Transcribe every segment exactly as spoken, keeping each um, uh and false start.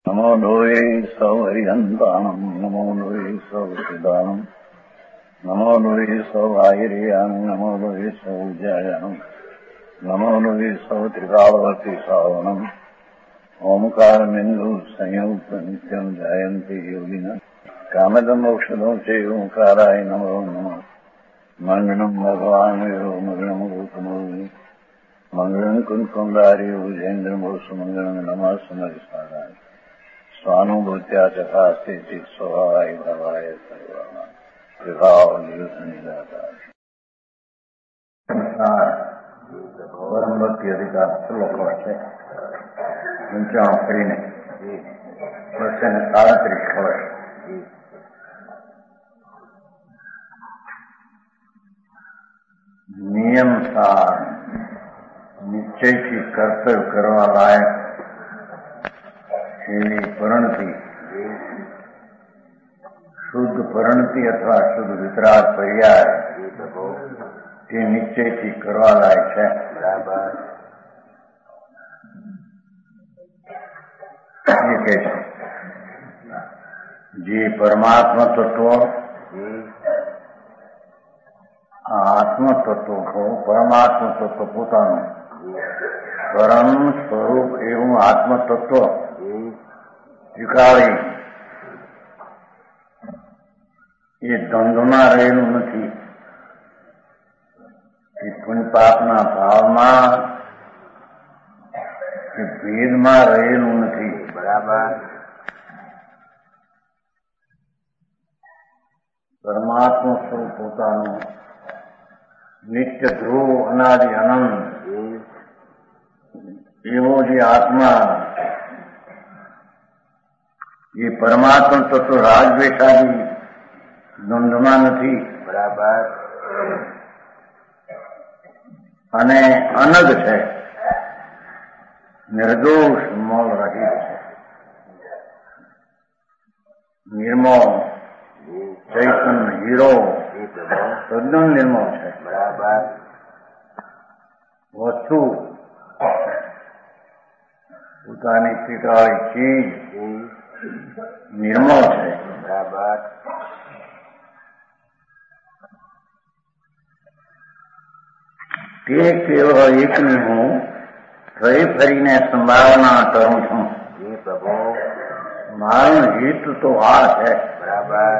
नमो लोये सौहरिहन्ताणम् नमो लोये सौचिदानम् नमो लोये सौभागिर्यानम् नमो लोये सौजायानम् नमो लोये सौत्रिकालवती सावनम् ओंकारमिन्दु संयुक्त नित्यम् जायन्ति योगिनः कामदमोक्षदं च ओंकाराय नमो नमः मङ्गलम् भगवान् विरो मङ्गलम् रूपमोहि मङ्गलम् कुन्कुण्डारि भुजेन्द्रमोसुमङ्गलम् नमः समरिसाराय स्वानुभूत्या चकास्ते स्वभावाय भवाय सर्वाणां विभाव निदाता परम भक्ति अधिकार श्लोक છે પંચાણું કરીને વર્ષે સાડત્રીસ વર્ષ નિયમ સાર નિશ્ચયથી કર્તવ્ય કરવા લાયક એવી પરિણતિ શુદ્ધ પરિણતિ અથવા શુદ્ધ વિતરાગ પર્યાય તે નિશ્ચયથી કરવા લાયક છે. બરાબર એ કહે છે જે પરમાત્મા તત્વ આત્મ તત્વ પરમાત્મા તત્વ પોતાનું પરમ સ્વરૂપ એવું આત્મ તત્વ સ્વીકારી એ દ્વંદ્વમાં રહેલું નથી, એ પુણ્ય પાપના ભાવમાં કે ભેદમાં રહેલું નથી. બરાબર પરમાત્મા સ્વરૂપ પોતાનું નિત્ય ધ્રુવ અનાદિ અનંત એવો જે આત્મા એ પરમાત્મા તત્વ રાજદ્વેષાદી દ્વંદ્વમાં નથી. બરાબર અને અનગ છે, નિર્દોષ મોલ રહિત છે, નિર્મળ ચૈતન્ય હીરો તદ્દન નિર્મળ છે. બરાબર વસ્તુ પોતાની પીટાળી ચીજ નિર્મળ છે. બરાબર તે કેવળ એકની હું ફરી ફરીને સંભાવના કરું છું. એ પ્રભુ મારું હિત તો આ છે. બરાબર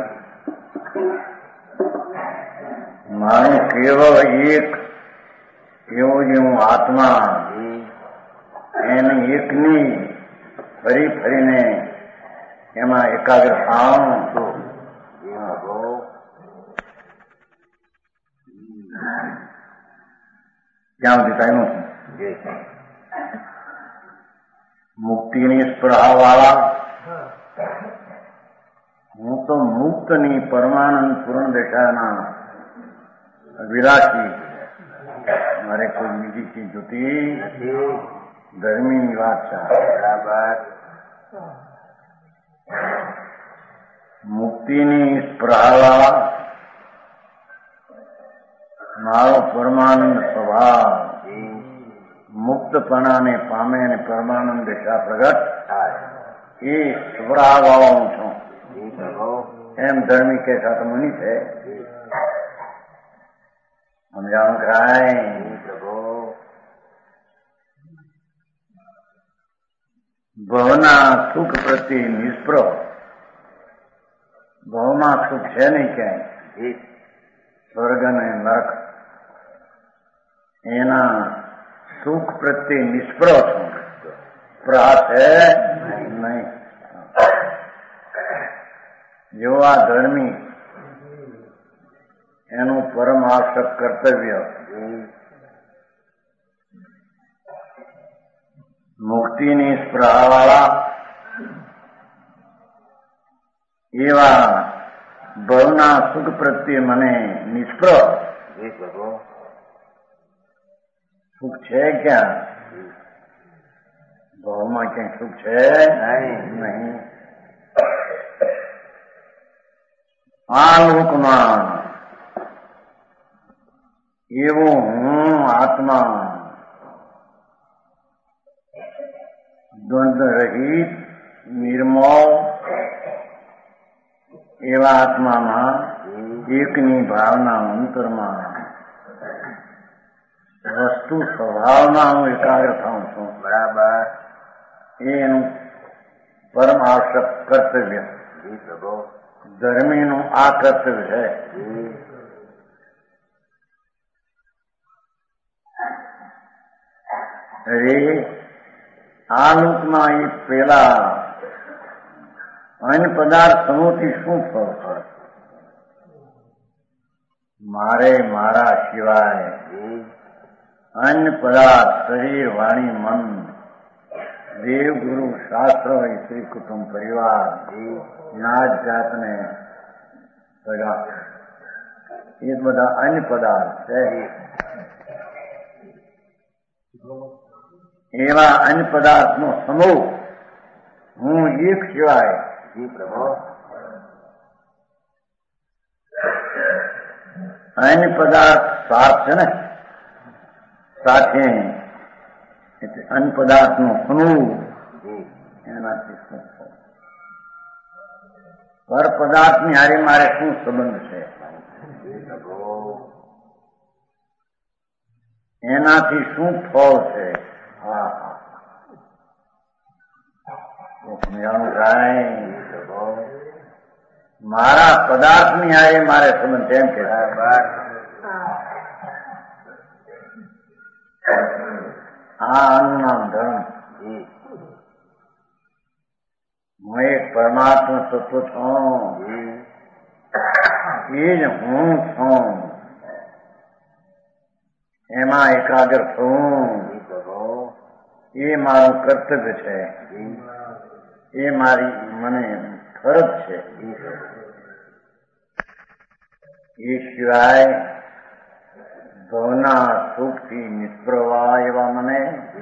મારું કેવળ એક એવો જે હું આત્મા એની એકની ફરી ફરીને એમાં એકાગ્ર થાવાનું છું. ત્યાં સુધી કાયમો છું. મુક્તિની સ્પૃહા વાળા હું તો મુક્તની પરમાનંદ પૂર્ણ દેખાના વિલાસી, મારે કોઈ બીજી ચીજ જોતી ગરમીની વાત છે. બરાબર મુક્તિની સ્પૃહા મારો પરમાનંદ સ્વભાવ મુક્તપણાને પામે અને પરમાનંદ દિશા પ્રગટ થાય એ સ્વભાવ વાળો હું છું. એમ ધર્મી કે સાથ મુનિ છે. સમજાવું કરાય. ભવના સુખ પ્રત્યે નિષ્પ્રહ, ભવમાં સુખ છે નહીં ક્યાંય, સ્વર્ગ અને નરક એના સુખ પ્રત્યે નિષ્પ્રહ છું. સ્પૃહા છે નહીં. જેવો આ ધર્મી એનું પરમ આવશ્યક કર્તવ્ય મુક્તિની સ્પૃહા વાળા એવા ભવના સુખ પ્રત્યે મને નિષ્પ્રહ. સુખ છે ક્યાં? ભવમાં ક્યાંય સુખ છે નહીં. આ લોકમાં એવો હું આત્મા દ્વંદ્વ રહિત નિર્મળ એવા આત્મામાં એકની ભાવના અંતરમાં વસ્તુ સ્વભાવમાં હું એકાગ્ર થાઉં છું. બરાબર. એ એનું પરમ આવશ્યક કર્તવ્ય. ધર્મીનું આ કર્તવ્ય છે. અરે આ લોકમાં એ પેલા અન્ય પદાર્થ સમૂહથી શું ફળ છે? મારે મારા સિવાય અન્ય પદાર્થ શરીર વાણી મન દેવ ગુરુ શાસ્ત્ર સ્ત્રી કુટુંબ પરિવાર નાત જાતને બધા એ બધા અન્ય પદાર્થ છે. એવા અન્ય પદાર્થનો સમૂહ હું એક સિવાય અન્ય પદાર્થ સાથ છે ને સાથે અન્ય પદાર્થનો સમૂહ એનાથી શું પર પદાર્થની હારે મારે શું સંબંધ છે? એનાથી શું ફળ છે? હા હા મારા પદાર્થની હારે મારે સંબંધ એમ કે આ આનું નામ ધર્મ. હું એક પરમાત્મા તત્વ છું. એ જ હું છું. એમાં એકાગ્ર થવું એ મારું કર્તવ્ય છે. એ મારી મને ફરજ છે. એ સિવાય ભવના સુખથી નિષ્પ્રવાહ એવા મને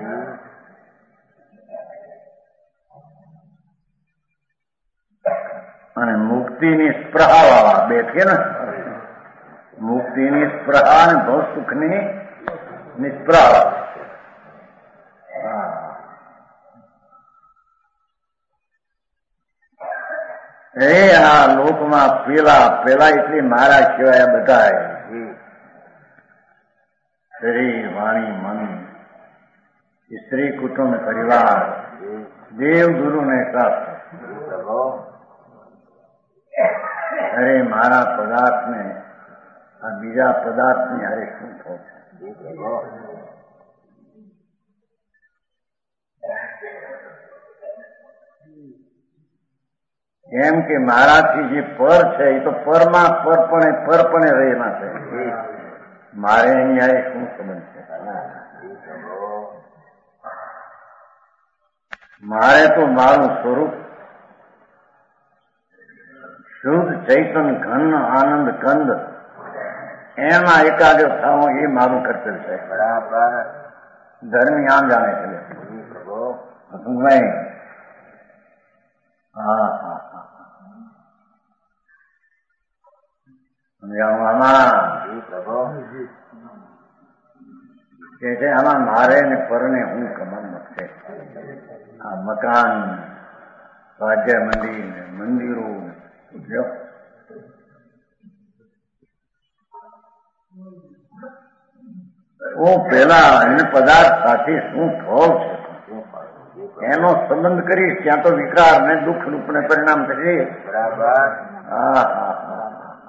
અને મુક્તિની સ્પૃહા વાળા બે છે ને, મુક્તિની સ્પૃહા અને ભવ સુખની નિષ્પ્રહ. એ આ લોકમાં પેલા પેલા એટલે મારા સિવાય બધા શરીર વાણી મન સ્ત્રી કુટુંબ પરિવાર દેવ ગુરુ ને શાસ્ત્ર. અરે મારા પદાર્થ ને આ બીજા પદાર્થ ની હારે શું થયું છે? એમ કે મારાથી જે પર છે એ તો પરમાં પરપણે પરપણે રહેલા છે. મારે અહીંયા શું સંબંધ છે? મારે તો મારું સ્વરૂપ શુદ્ધ ચૈતન ઘન આનંદ કંદ એમાં એકાગ્ર થવું એ મારું કર્તવ્ય છે. બરાબર. ધર્મી આમ જાણે છે. હા હા હા આમાં કે છે આમાં મારે ને પરને હું કમાન છે. આ મકાન સ્વાધ્યાય મંદિર ને મંદિરો હું પેલા અન્ય પદાર્થ સાથે શું ફળ છે એનો સંબંધ કરીશ ત્યાં તો વિકાર ને દુઃખ રૂપ ને પરિણામ થશે. બરાબર. હા હા હા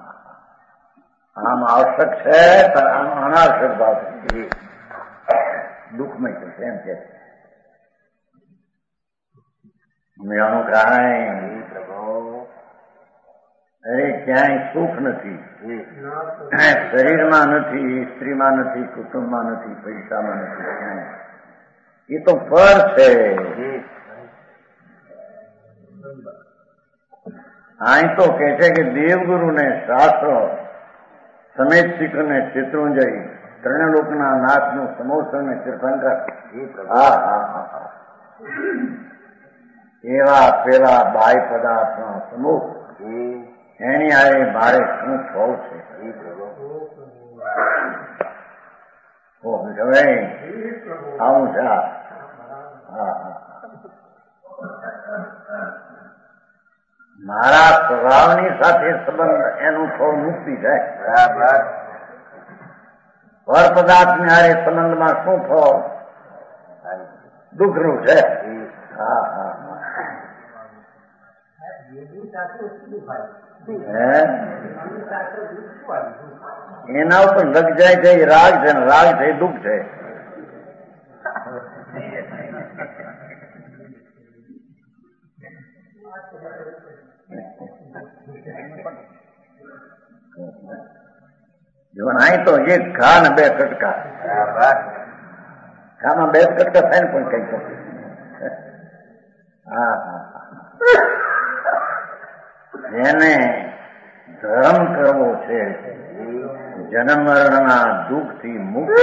આમ આવશ્યક છે આમ અનાવશ્યક ભાવ દુઃખમય થશે એમ કે મેળાનું કાંઈ અરે ક્યાંય સુખ નથી. શરીરમાં નથી, સ્ત્રીમાં નથી, કુટુંબમાં નથી, પૈસામાં નથી. ક્યાંય એ તો ફળ છે. અહીં તો કે છે કે દેવગુરુ ને શાસ્ત્ર સમેત શિખર ને શેત્રુંજય ત્રણ લોકના નાથનું સમોસર ને તીર્થંકર. હા હા હા એવા પેલા બાય પદાર્થનો સમૂહ એની આરે મારે શું ફળ છે? આવું છે. હા હા મારા સ્વભાવની સાથે સંબંધ એનું ફળ મુક્તિ છે. બરાબર. પર પદાર્થની હારે સંબંધમાં શું ફળ? દુઃખનું છે. હા હા એના ઉપર લગ જાય છે એ રાગ છે ને રાગ છે એ દુઃખ છે. અહીં તો એક ઘા ને બે કટકા. ઘામાં બે કટકા થાય ને પણ કઈ શકે. હા હા જેને ધર્મ કરવો છે, જન્મ મરણના દુઃખ થી મુક્ત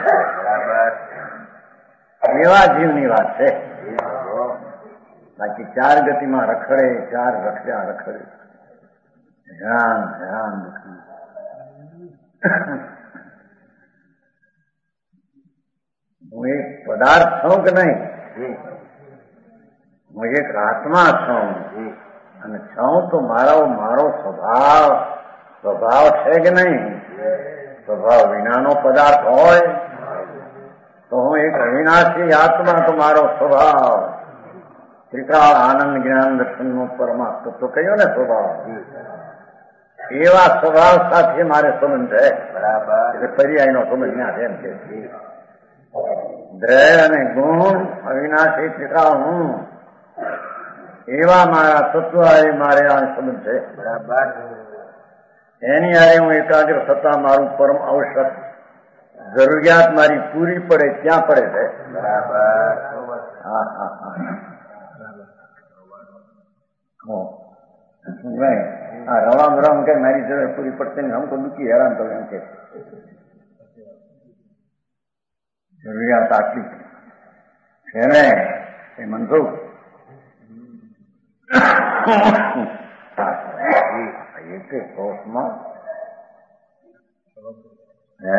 એવા જીવની વાત છે. બાકી ચાર ગતિમાં રખડે, ચાર રખડ્યા રખડે, હેરાન હેરાન દુઃખી. હું એક પદાર્થ છું કે નહીં? હું એક આત્મા છું અને છું તો મારો મારો સ્વભાવ સ્વભાવ છે કે નહીં? સ્વભાવ વિનાનો પદાર્થ હોય તો હું એક અવિનાશી આત્મા તો મારો સ્વભાવ ત્રિકાળ આનંદ જ્ઞાન દર્શન નો પરમાત્મા તો કહ્યું ને સ્વભાવ. એવા સ્વભાવ સાથે મારે સંબંધ છે. બરાબર. પર્યાય નો સંબંધ ના છે એમ કે દ્રય અને ગુણ અવિનાશી ત્રિકાળ હું એવા મારા તત્વ હારે મારે આ સંબંધ છે. બરાબર. એની હારે હું એકાગ્ર થતા મારું પરમ આવશ્યક જરૂરિયાત મારી પૂરી પડે ત્યાં પડે છે. બરાબર. હા હા હા હા રવા બરામ કે મારી જરૂર પૂરી પડશે ને હમ તો દુઃખી હેરાન તો એમ કે જરૂરિયાત આટલી છે ને એ મનસુખ એક કોષમાં હે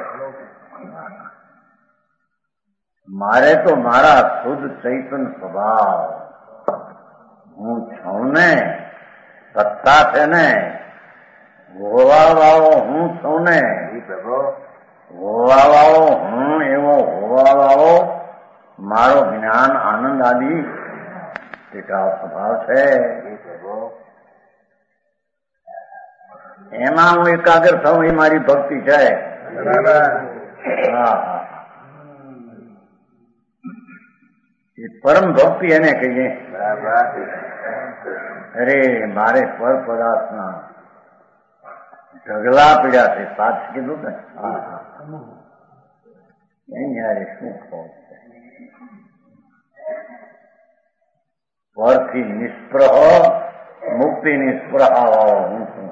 મારે તો મારા શુદ્ધ ચૈતન સ્વભાવ હું છું ને સત્તા છે ને હોવા વાળો હું છું ને હોવા વાળો હું એવો હોવા વાળો મારો જ્ઞાન આનંદ આદિ ટીકાવ સ્વભાવ છે. એમાં હું એકાગ્ર થઉં એ મારી ભક્તિ છે. હા હા એ પરમ ભક્તિ એને કહીએ. અરે મારે પર પદાર્થના ઢગલા પીડ્યા છે સાચ કીધું ને. હા હા એની યારે શું કહું પરથી નિષ્પ્રહ મુક્તિ નિષ્પ્રહા વાળો હું છું.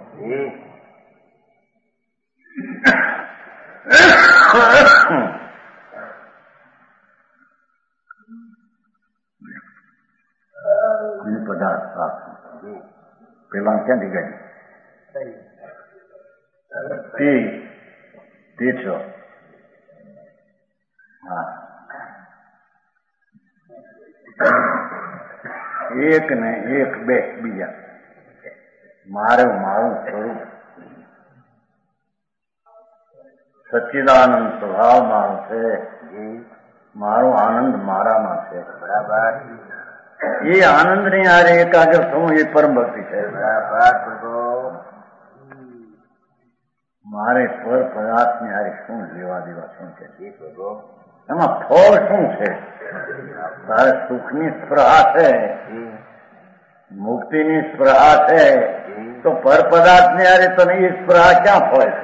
પદાર્થ પેલા ક્યાંથી ગઈ તે છો. હા એક ને એક બે બીજા મારું મારું સ્વરૂપ સચ્ચિદાનંદ સ્વભાવ મારો છે. મારો આનંદ મારામાં છે. બરાબર. એ આનંદ ની હારે એકાગ્ર થવું એ પરમ ભક્તિ છે. મારે પર પદાર્થ ની હારે શું લેવા દેવા શું છે? એમાં ફળ શું છે? તારે સુખની સ્પૃહા છે, મુક્તિની સ્પૃહા છે, તો પર પદાર્થ ની હારે તને એ સ્પૃહા ક્યાં ફળે છે?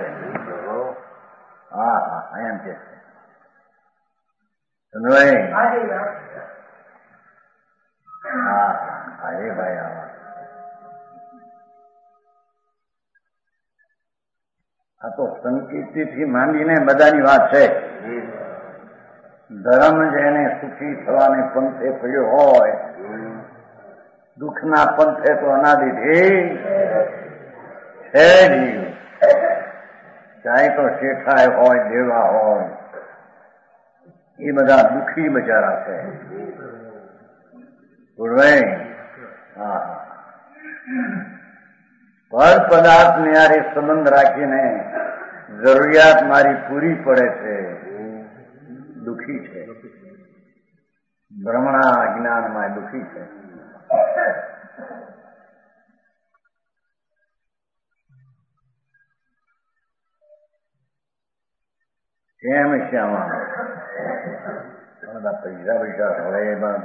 હા હા એમ કે હા હા એ ભાઈ આવા આ તો સંકીર્તિ થી માંડીને બધાની વાત છે. ધર્મ જેને સુખી થવાને પંથે પડ્યો હોય દુઃખના પંથે તો અનાદિથી છે જીવ. ચાહે તો શેઠાય હોય દેવા હોય એ બધા દુઃખી બચારા છે. હા પદાર્થની હારે સંબંધ રાખીને જરૂરિયાત મારી પૂરી પડે છે, દુઃખી છે. ભ્રમણા અજ્ઞાનમાં દુઃખી છે. કેમ શ્યામા બધા પૈસા પૈસા હવે એમાં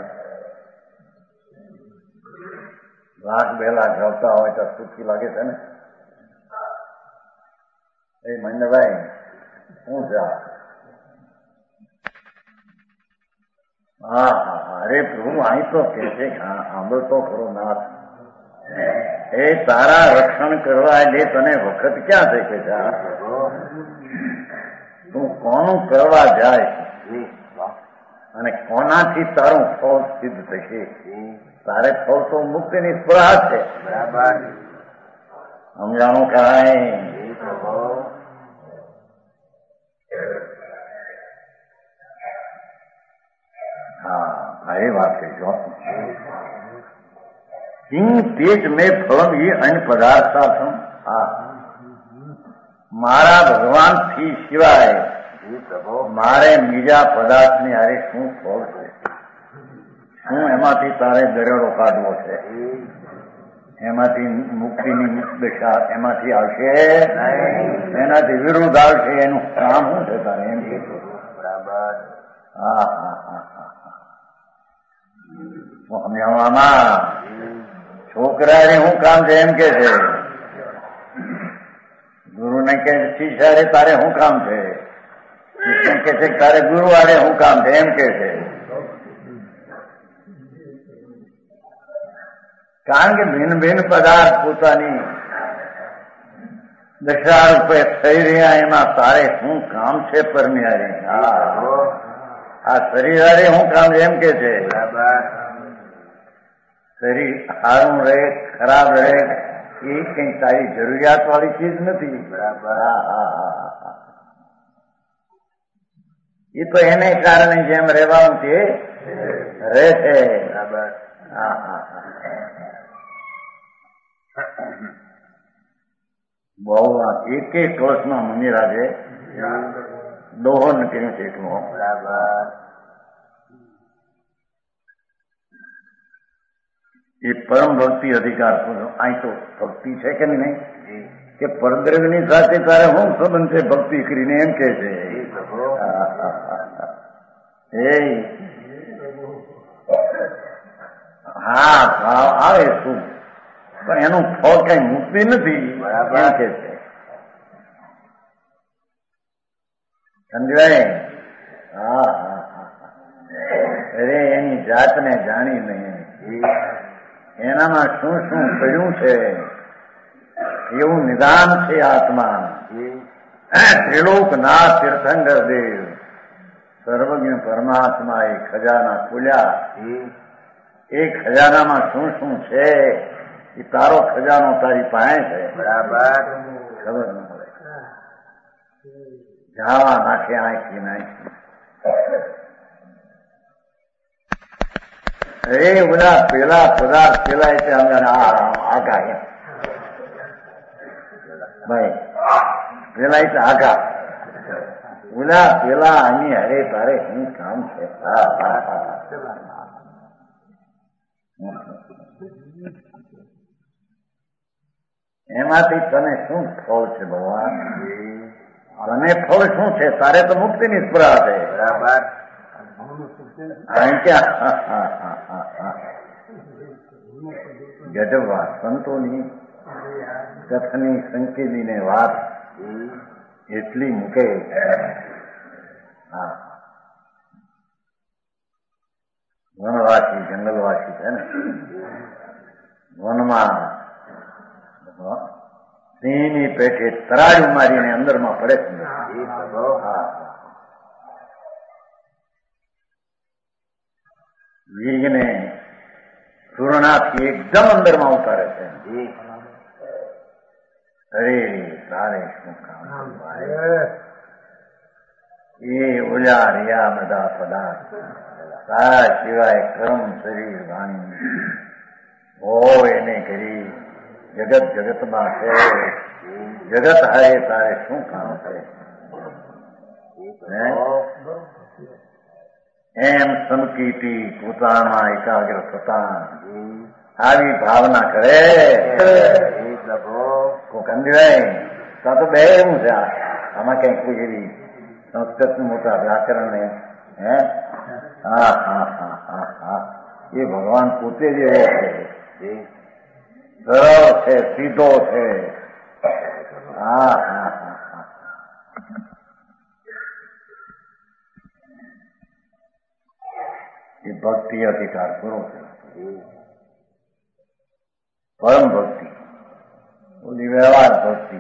લાખ બે લાખ આવતા હોય તો સુખી લાગે છે ને? એ મહેન્દ્રભાઈ શું છે? હા હા હા અરે પ્રભુ અહીં તો કે છે સાંભળ તો ખરો નાથ, એ તારા રક્ષણ કરવા એટલે તને વખત ક્યાં થઈ કે છે? તું કોનું કરવા જાય અને કોનાથી તારું ફળ સિદ્ધ થશે? તારે ફળ તો મુક્તિની સ્પૃહા છે. બરાબર સમજાણું કાંઈ? હા એ વાત કહીશો. કિંગ તેજ મેં ફળમ એ અન્ય પદાર્થાર્થમ. હા મારા ભગવાન થી સિવાય મારે બીજા પદાર્થની હારે શું ફળ છે? શું એમાંથી તારે દરેડો કાઢવો છે? એમાંથી મુક્તિની દશા એમાંથી આવશે? એનાથી વિરુદ્ધ આવશે. એનું કામ શું છે તારે? એમ કે બરાબર. હા હા હા હા સમજાવવામાં છોકરાને શું કામ છે? એમ કે છે ગુરુને કે શિષ્યારે તારે શું કામ છે? શિષ્ય કે છે તારે ગુરુ આરે શું કામ છે? એમ કે છે. કારણ કે ભિન્ન ભિન્ન પદાર્થ પોતાની દશા રૂપે થઈ રહ્યા, એમાં તારે શું કામ છે? પરનિયારે આ શરીર હારે શું કામ છે? એમ કે છે. શરીર સારું રહે ખરાબ રહે એ કઈ તારી જરૂરિયાત વાળી ચીજ નથી. બરાબર. એ તો એને કારણે જેમ રહેવાનું છે રહે છે. બરાબર. હા હા હા બહુ એક એક વર્ષમાં મંદિરાજે દોહો નીકળ્યું છે એટલું. બરાબર. એ પરમ ભક્તિ અધિકાર. અહીં તો ભક્તિ છે કે નહીં કે પરદ્રવ્યની સાથે તારે શું સંબંધ છે ભક્તિ કરીને? એમ કે છે. એ હા ભાવ આવે શું, પણ એનું ફળ કઈ મુક્તિ નથી. એમ કે છે. સમજાય? હા હા હા અરે એની જાતને જાણી નહીં, એનામાં શું શું પડ્યું છે એવું નિદાન છે આત્મા. ત્રિલોકનાથ તીર્થંકર દેવ સર્વજ્ઞ પરમાત્મા એ ખજાના ખોલ્યા. એ ખજાનામાં શું શું છે એ તારો ખજાનો તારી પાસે છે. બરાબર. ખબર ન પડે. જાવા નાખે આંખી નાખી. એ બધા પેલા પદાર્થ પેલા છે આગા એમ ભાઈ પેલા એટલે આગા બધા પેલા આની અરે તારે શું કામ છે? એમાંથી તને શું ફળ છે ભગવાન? તને ફળ શું છે? તારે તો મુક્તિની સ્પૃહા છે. બરાબર. ગજબ વાત સંતોની કથની સંકેલી ને વાત એટલી મૂકે. હા વનવાસી જંગલવાસી છે ને, વનમાં સિંહની પેટે તરાજુ મારીને અંદરમાં પડે છે. હા વીરને સુરણાથી એકદમ અંદરમાં ઉતારે છે. અરે તારે શું કામ? એ ઓલા રહ્યા બધા પદાર્થ તારા સિવાય કર્મ શરીર વાણી હોય એને કરી જગત જગતમાં છે, જગત હારે તારે શું કામ છે? એમ સમકીતી પોતામાં એકાગ્ર થતા આવી ભાવના કરે કોઈ કંદિરાય તો બે એવું છે. આમાં કઈ કોઈ એવી સંસ્કૃતનું મોટા વ્યાકરણ ને હે હા હા હા હા હા એ ભગવાન પોતે જ એવો છે, સરળ છે, સીધો છે. હા હા હા હા એ ભક્તિ અધિકાર પૂરો છે. પરમ ભક્તિ ઓલી વ્યવહાર ભક્તિ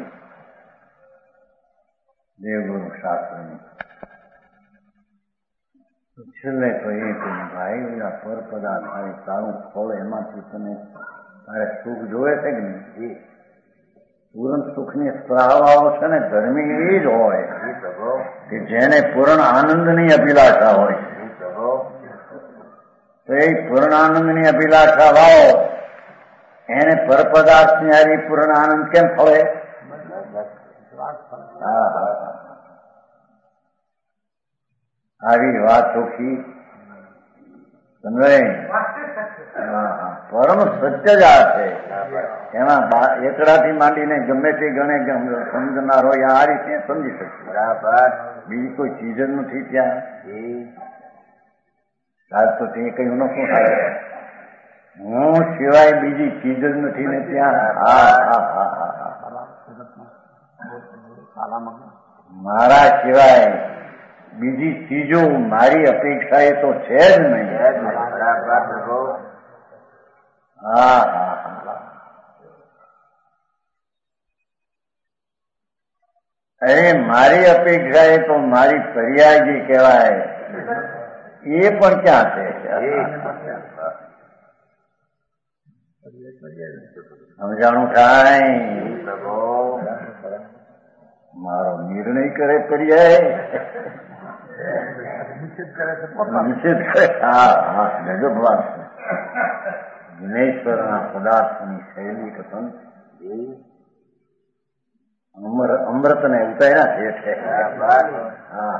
દેવગુરુ શાસ્ત્રની છેલ્લે તો એ કહ્યું ભાઈ ઓલા પર પદાર્થ આવે સારું ફળ એમાંથી તમે તારે સુખ જોવે છે કે નહીં? પૂર્ણ સુખની સ્પ્રાવાઓ છે ને ગરમી એ જ હોય કે જેને પૂર્ણ આનંદની અભિલાષા હોય તો એ પૂર્ણ આનંદની અભિલાષા વાવો એને પરપદાર્થની હારી પૂર્ણ આનંદ કેમ ફળે? હા હા આવી વાત ચોખ્ખી સમજાય. પરમ સત્ય જ આ છે. એમાં એકડાથી માંડીને ગમે તે ગણે સમજનાર હોય આ રીતે સમજી શકશે. બરાબર બીજી કોઈ ચીજ જ નથી ત્યાં. આજ તો તે કહ્યું ન શું થાય હું સિવાય બીજી ચીજ જ નથી ને ત્યાં. હા હા હા હા મારા સિવાય બીજી ચીજો મારી અપેક્ષા એ તો છે જ નહીં. હા હા હા અરે મારી અપેક્ષા એ તો મારી પર્યાયજી કહેવાય. એ પણ ક્યાં છે? સમજાણું થાય મારો નિર્ણય કરે પર્યાય નિષેધ કરે. હા હા ગજબ વાત છે. જ્ઞેશ્વરના પદાર્થોની શૈલી કથન અમૃતને ઉતાર્યા છે. હા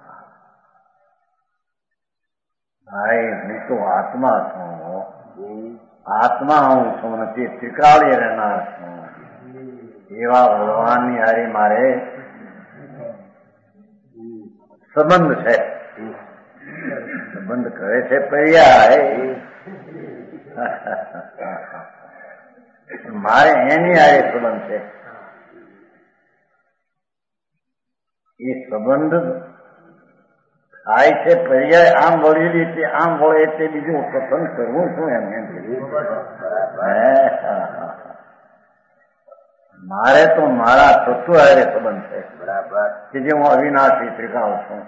ભાઈ હું તો આત્મા છું, આત્મા હું છું નથી ત્રિકાળે રહેનાર છું. એવા ભગવાનની હારી મારે સંબંધ છે. સંબંધ કરે છે પર્યાય મારે એની હારે સંબંધ છે. એ સંબંધ થાય છે પર્યાય આમ વળેલી રીતે આમ વળે એટલે બીજું પસંદ કરવું શું એમ એમ મારે તો મારા તત્વ હારે સંબંધ છે. બરાબર કે જે હું અવિનાશી ત્રિકાળ છું.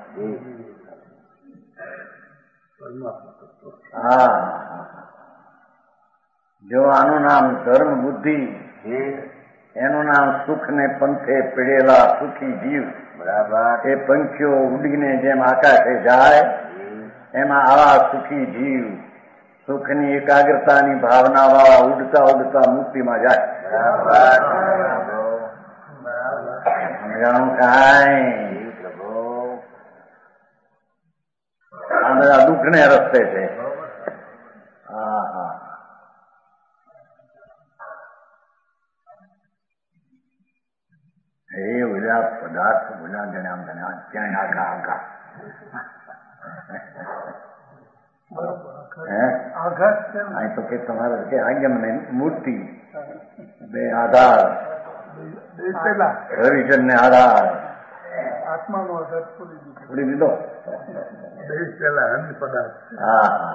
હા જો આનું નામ ધર્મ બુદ્ધિ, એનું નામ સુખ ને પંથે પીડેલા સુખી જીવ. બરાબર એ પંખીઓ ઉડીને જેમ આકાશે જાય એમાં આવા સુખી જીવ સુખની એકાગ્રતાની ભાવના વાળા ઉડતા ઉડતા મુક્તિમાં જાય. સમજાણું કાંઈ? આ બધા દુઃખને રસ્તે છે. હા હા એ બધા પદાર્થ બધા જણામ જણા ક્યાંય આખા આખા અહીં તો કે તમારે કે આગમ ને મૂર્તિ બે આધાર રવિચંદ ને આધાર આત્માનો આધાર છોડી દીધો. હા હા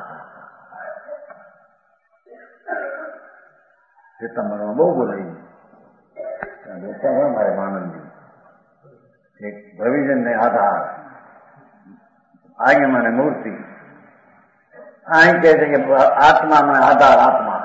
એ તમારા બહુ બોલાઈ મારે આનંદજી એક ભવિજન ને આધાર આગેમાને મૂર્તિ અહીં કહે છે કે આત્માનો આધાર આત્મા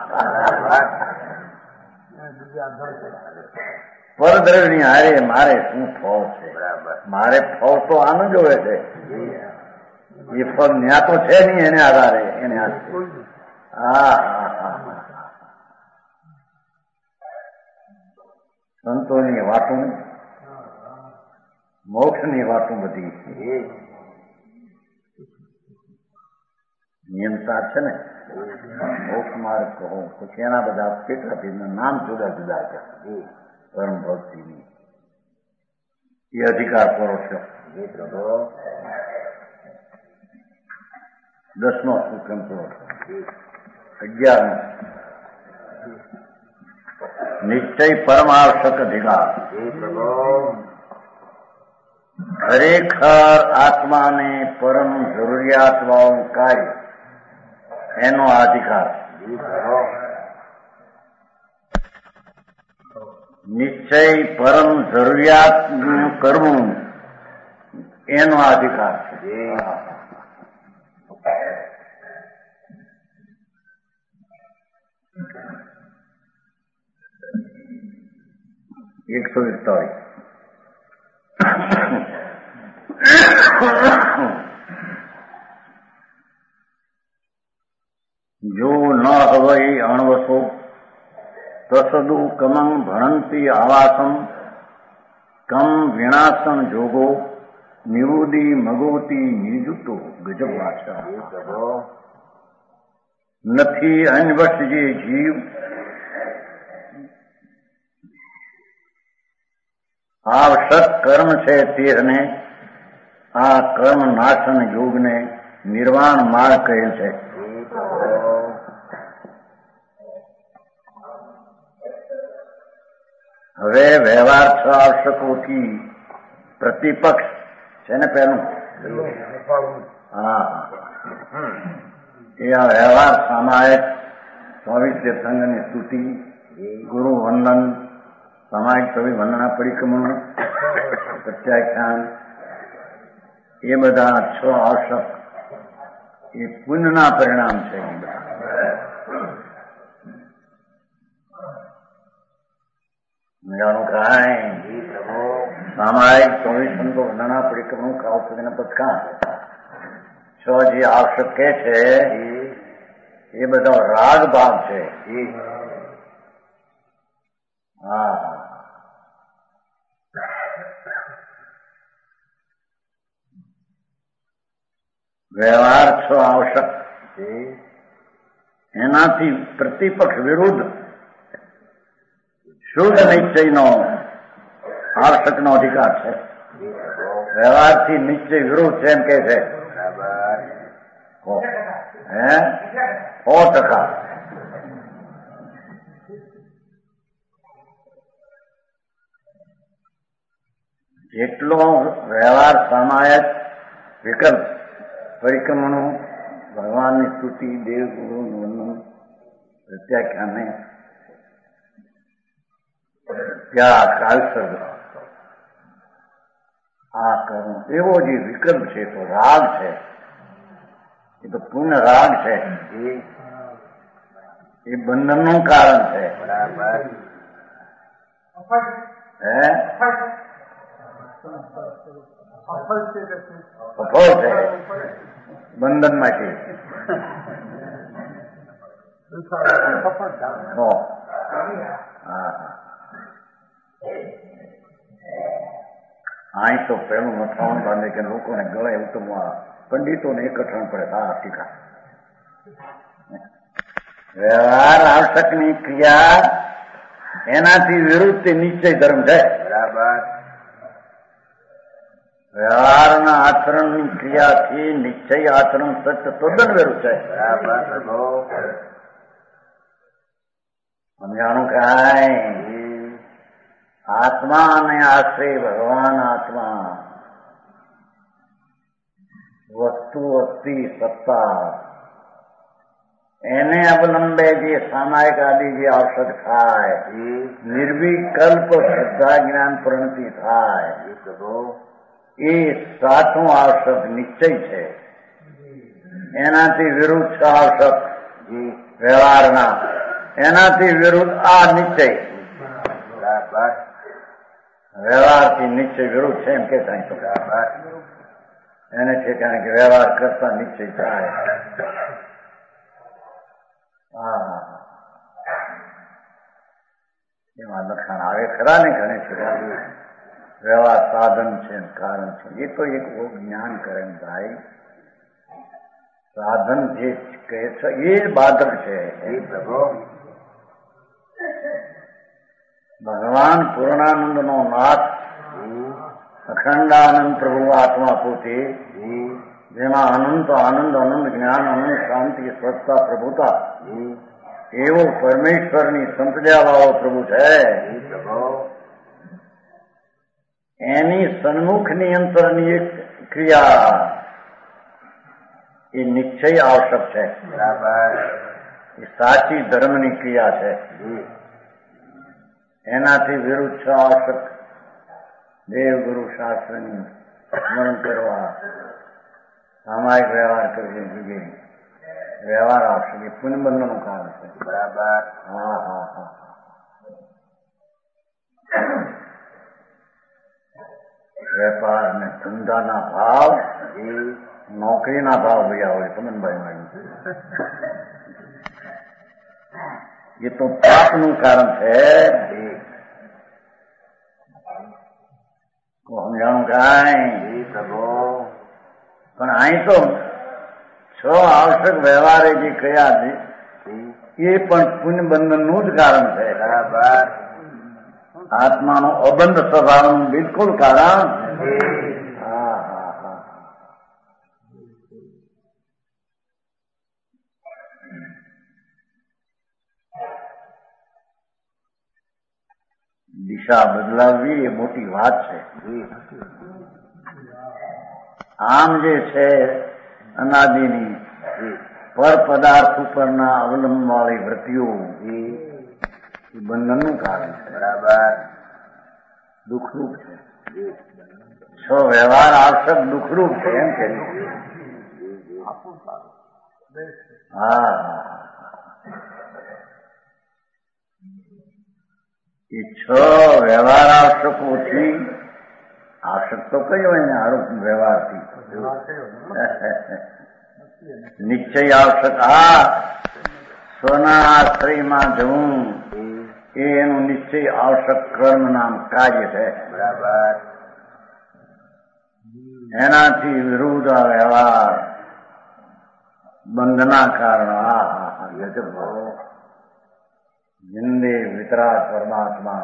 પરદ્રવ્યની હારે મારે શું ફળ છે? મારે ફળ તો આનું જોવે છે. એ ફળ ન્યા તો છે નહીં એને આધારે એને હા હા હા સંતોની વાતો, મોક્ષની વાતો બધી નિયમતા છે ને. મોક્ષ માર્ગ કહો પછી એના બધા પેટા નામ જુદા જુદા છે. પરમ ભક્તિની એ અધિકાર કરો છો. દસમો હુકમ કરો છો. અગિયાર નિશ્ચય પરમાવશ્યક અધિકાર. ખરેખર આત્માને પરમ જરૂરિયાત વાળું કાર્ય એનો અધિકાર. નિશ્ચય પરમ જરૂરિયાત કરવું એનો અધિકાર છે. એકસો એકતાલીસ જો ન હવઈ અણવસો તસદુ કમં ભણંતી આવાસમ કમ વિનાશન જોગો નિવુદી મગોતી નિજુતો. ગજબ ભાષા. નથી અન્વશ જે જીવ આવશ્યક કર્મ છે તેને આ કર્મ નાશન યોગને નિર્વાણ માર્ગ કહે છે. હવે વ્યવહાર છ આવશ્યકોથી પ્રતિપક્ષ છે ને પેલું. હા, એ આ વ્યવહાર સામાયિક ચોવીસ તીર્થંકરની સ્તુતિ, ગુરુ વંદન, સામાયિક ચોવીસ વંદના પરિક્રમણ, પ્રત્યાખ્યાન, એ બધા છ આવશ્યક એ પુણ્યના પરિણામ છે. જાણું સામાયિક ચોવીસ સંતો વંદના પરિક્રમણ કાવ સુધીના પથકા છ જે આવશ્યક કે છે એ બધો રાગ ભાગ છે. હા, વ્યવહાર છ આવશ્યક એનાથી પ્રતિપક્ષ વિરુદ્ધ શુદ્ધ નિશ્ચયનો આવશ્યકનો અધિકાર છે. વ્યવહારથી નિશ્ચય વિરુદ્ધ છે એમ કે છે. હે સો ટકા જેટલો વ્યવહાર સામાયિક વિકલ્પ પરિક્રમણો, ભગવાનની સ્તુતિ, દેવ ગુરુ વંદન, પ્રત્યાખ્યાને ત્યાં કાલસર્ગ આ કરવું એવો જે વિકલ્પ છે તો રાગ છે. એ તો પુણ્ય રાગ છે. એ બંધનનું કારણ છે. હે સફળ છે બંધનમાંથી. અહીં તો પેલું મથાવણ બાંધે કે લોકોને ગળે ઉત્તમવા પંડિતોને એકઠણ પડે. આ ટીકા વ્યવહાર આવશ્યકની ક્રિયા એનાથી વિરુદ્ધ તે નિશ્ચય ધર્મ છે. બરાબર. વ્યવહારના આચરણની ક્રિયાથી નિશ્ચય આચરણ સત્ય તદ્દન વિરુદ્ધ છે. બરાબર. સમજાણું કાંઈ આત્મા અને આશ્રય ભગવાન આત્મા વસ્તુ અસ્તિ સત્તા એને અવલંબે જે સામાયિક આદિ જે આવશ્યક થાય નિર્વિકલ્પ શ્રદ્ધા જ્ઞાન પ્રણતિ થાય એ સાચું આવશ્યક નિશ્ચય છે. એનાથી વિરુદ્ધ છે આવશ્યક વ્યવહારના. એનાથી વિરુદ્ધ આ નિશ્ચય. વ્યવહારથી નિશ્ચય વિરુદ્ધ છે એમ કે એને ઠેકાણે કે વ્યવહાર કરતા નિશ્ચય થાય. હા, એમાં લખાણ આવે ખરા ને ઘણે છે. વ્યવહાર સાધન છે કારણ છે. એ તો એક જ્ઞાન કરે ભાઈ. સાધન જે કહે છે એ બાધક છે. ભગવાન પૂર્ણાનંદ નો નાથ અખંડાનંદ પ્રભુ આત્મા પોતે, જેમાં અનંત આનંદ, અનંત જ્ઞાન, અનંત શાંતિ, સ્વચ્છતા, પ્રભુતા, એવો પરમેશ્વરની સંપજાવાળો પ્રભુ છે. એની સન્મુખની અંતરની એક ક્રિયા એ નિશ્ચય આવશ્યક છે. એ સાચી ધર્મની ક્રિયા છે. એનાથી વિરુદ્ધ છે આવશ્યક દેવ ગુરુ શાસ્ત્રની સ્મરણ કરવા, સામાયિક વ્યવહાર કરવી જોઈએ. વ્યવહાર આવશ્યક એ પુનઃબંધનનું કારણ છે. બરાબર. હા હા હા વેપાર ને ધંધાના ભાવ એ નોકરીના ભાવ ભયા હોય. સમનભાઈ એ તો પાપનું કારણ છે. સમજાણું કાંઈ પણ અહીં તો છ આવશ્યક વ્યવહારે જે કયા છે એ પણ પુણ્યબંધનનું જ કારણ છે. બરાબર. આત્માનો અબંધ સ્વભાવનું બિલકુલ કારણ. હા હા હા દિશા બદલાવવી એ મોટી વાત છે. આમ જે છે અનાદિની પર પદાર્થ ઉપરના અવલંબન વાળી વૃત્તિઓ એ બંધનનું કારણ છે. બરાબર. દુઃખરૂપ છે. છ વ્યવહાર આવશ્યક દુઃખરૂપ છે એમ કે. હા એ છ વ્યવહાર આવશ્યકોથી, આવશ્યક તો કયો એને આરોપ વ્યવહારથી નિશ્ચય આવશ્યક. હા સ્વના આશ્રયમાં જવું એ એનું નિશ્ચય આવશ્યક કર્મ નામ કાર્ય છે. બરાબર. એનાથી વિરુદ્ધ વ્યવહાર બંધના કારણ. હા હા હા ગજબ. જિંદે વિતરાગ પરમાત્મા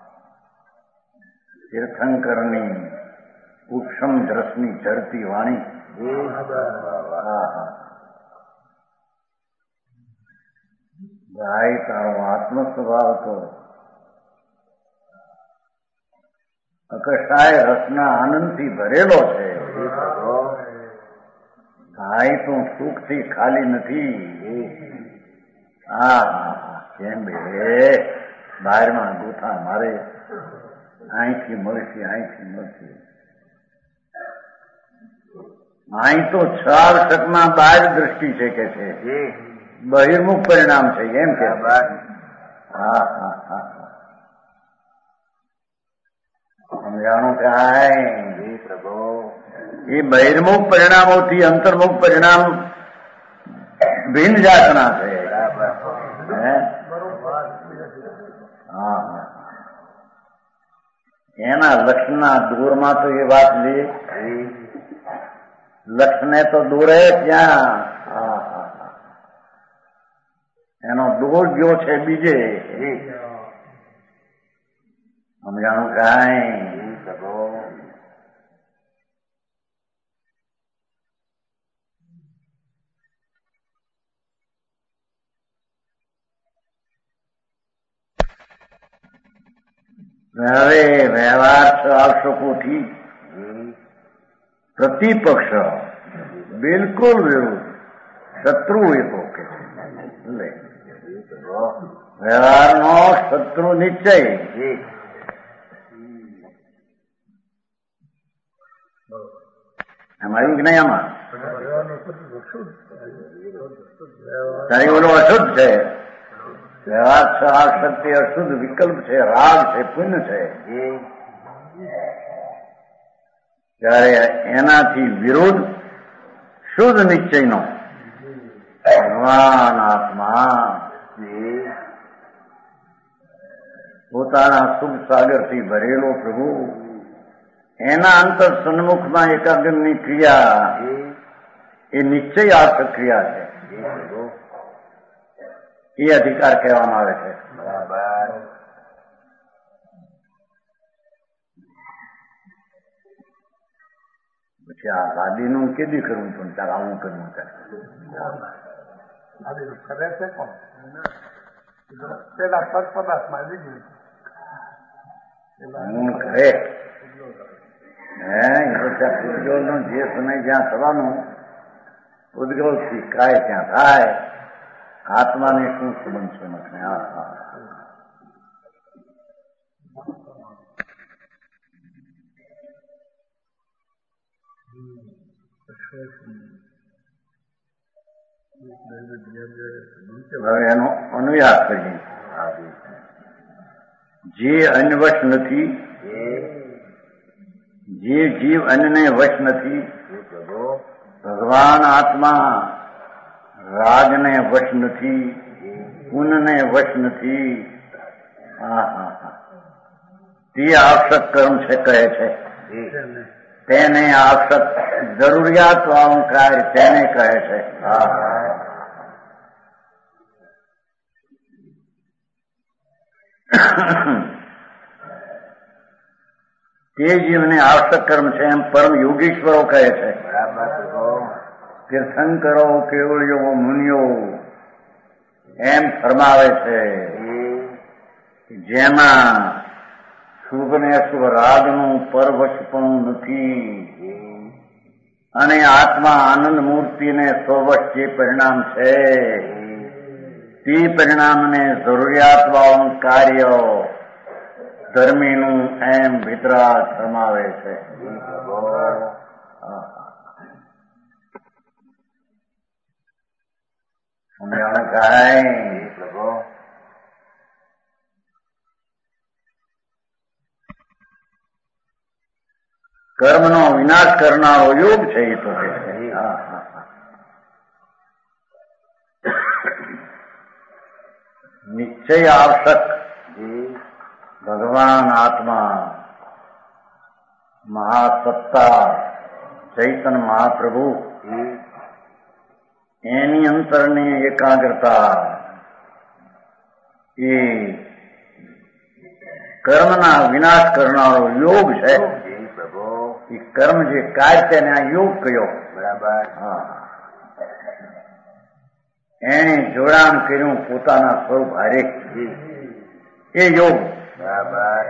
તીર્થંકરની ઉપશમ દ્રસની ચરતી વાણી. હા હા ભાઈ તારો આત્મ સ્વભાવ તો અકશાય રસના આનંદથી ભરેલો છે. ભાઈ તું સુખથી ખાલી નથી. હા કેમ બે બહારમાં ગોથા મારે અહીંથી મળશે અહીંથી મળશે. અહીં તો છ આવશ્યકમાં બહાર દ્રષ્ટિ છે કે છે, બહિર્મુખ પરિણામ છે એમ કે. હા હા હા સમજાણું કાંઈ પ્રભુ. એ બહિર્મુખ પરિણામોથી અંતર્મુખ પરિણામ ભિન્ન જાતના છે. હા એના લક્ષના દૂરમાં તો એ વાત લે, લક્ષને તો દૂરે ક્યાં. એનો દોર જો છે બીજે. સમજાણું કાંઈ. હવે વ્યવહાર આવશ્યકોથી પ્રતિપક્ષ બિલકુલ વિરુદ્ધ શત્રુ એ તો કે વ્યવહારનો શત્રુ નિશ્ચય. એમ આવ્યું કે નહીં? આમાં તારી ઓલો અશુદ્ધ છે. વ્યવહાર છ આસક્તિ અશુદ્ધ વિકલ્પ છે, રાગ છે, પુણ્ય છે. ત્યારે એનાથી વિરુદ્ધ શુદ્ધ નિશ્ચયનો ભગવાન આત્મા પોતાના શુભ સાગરથી ભરેલો પ્રભુ એના અંતર સન્મુખમાં એકાગ્રની ક્રિયા એ નિશ્ચય આર્થક ક્રિયા છે. એ અધિકાર કહેવામાં આવે છે. બરાબર. પછી આ ગાદીનું કેદી કરવું પણ તારે આવું કરવું કરે છે કોણ પેલા પદ પદાર્થમાં લીધું હું કરે હે ઉદ્ગલ નો જે સમય જ્યાં થવાનું ઉદ્ગલ થી કાય ત્યાં થાય. આત્માને શું સંબંધ છે મને? હા હા હવે એનો અનુયાદ કરીએ. જે અન્યવશ નથી, જે જીવ અન્યને વશ નથી, ભગવાન આત્મા રાજને વશ નથી, પુનને વશ નથી. હા હા હા તે આવશ્યક કર્મ છે કહે છે. તેને આવશ્યક જરૂરિયાત વાળું કાર્ય તેને કહે છે. તે જીવને આવશ્યક કર્મ છે એમ પરમ યોગીશ્વરો કહે છે. તીર્થંકરો કેવળીઓ મુનિઓ એમ ફરમાવે છે જેમાં શુભ ને અશુભ રાગનું પરવશપણું નથી અને આત્મા આનંદ મૂર્તિને સ્વવશ જે પરિણામ છે તે પરિણામને જરૂરિયાત વાળું કાર્ય ધર્મીનું એમ વિતરાગ ફરમાવે છે. સમજાણ કાંઈ કર્મનો વિનાશ કરનારો યોગ છે. એ તો નિશ્ચય આવશ્યક ભગવાન આત્મા મહાસત્તા ચૈતન્ય મહાપ્રભુ એની અંતરની એકાગ્રતા એ કર્મના વિનાશ કરનારો યોગ છે. એ કર્મ જે કાર્ય તેને આ યોગ કયો. બરાબર. હા એને જોડાણ કર્યું પોતાના સ્વરૂપ હારે એ યોગ. બરાબર.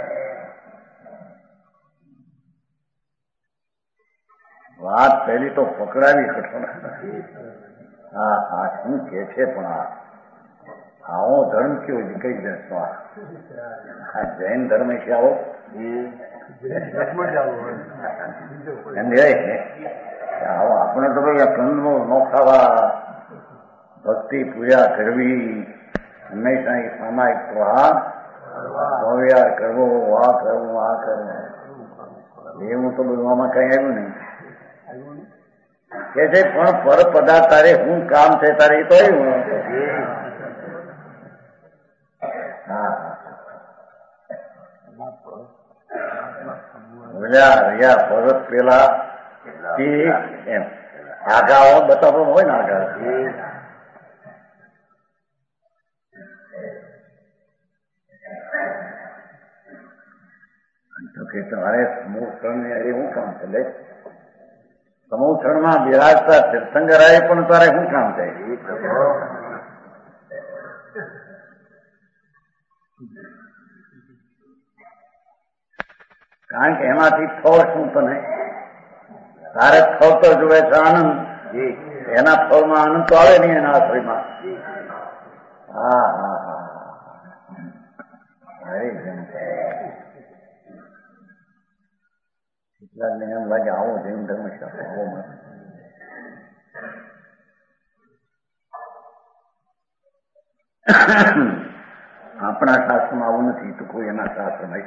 વાત પહેલી તો પકડાવી કઠોળ. હા હા શું કે છે પણ આ આવો ધર્મ કયો કઈ દસો આ જૈન ધર્મ છે આવો આવો આપણે તો ભાઈ આ કંદમો ન ખાવા, ભક્તિ પૂજા કરવી, હંમેશા એ સામાયિક પ્રહાર ભવ્યાર કરવો, આ કરવું આ કરવું એવું તો બધું આમાં કઈ આવ્યું નહીં. કે છે પણ પર પદાર્થ તારે શું કામ છે તારે એ તો આવ્યું. હા રહ્યા પરત પેલા એમ આગાઓ બતાવવા હોય ને આગળ તો કે તમારે સમૂહક્ષણ એ શું કામ છે? લે સમૂહક્ષણમાં બિરાજતા તીર્થંકરાએ પણ તારે શું કામ થાય? કારણ કે એમાંથી ફળ શું તને? તારે ફળ તો જોવે છે આનંદ. એના ફળમાં આનંદ તો આવે નહીં એના આશ્રયમાં. હા હા હા કેટલાક એમ લાગે આવો જૈન ધર્મશાસ્ત્ર આવો મત. આપણા શાસ્ત્રમાં આવું નથી તો કોઈ એના શાસ્ત્રમાં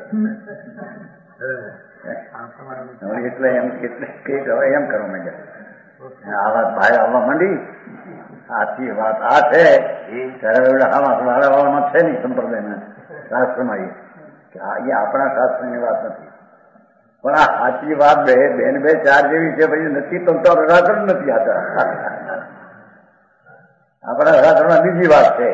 એટલે એમ એટલે હવે એમ કરવા માંડ્યા આ વાત બહાર આવવા માંડી. આથી વાત આ છે ત્યારે આમાં વાળામાં છે નહીં સંપ્રદાયમાં શાસ્ત્રમાં એ આપણા શાસ્ત્રની વાત નથી, પણ આ સાચી વાત બે બેન બે ચાર જેવી છે. પછી નથી તો શાસ્ત્ર નથી આતા. આપણા શાસ્ત્રમાં બીજી વાત છે.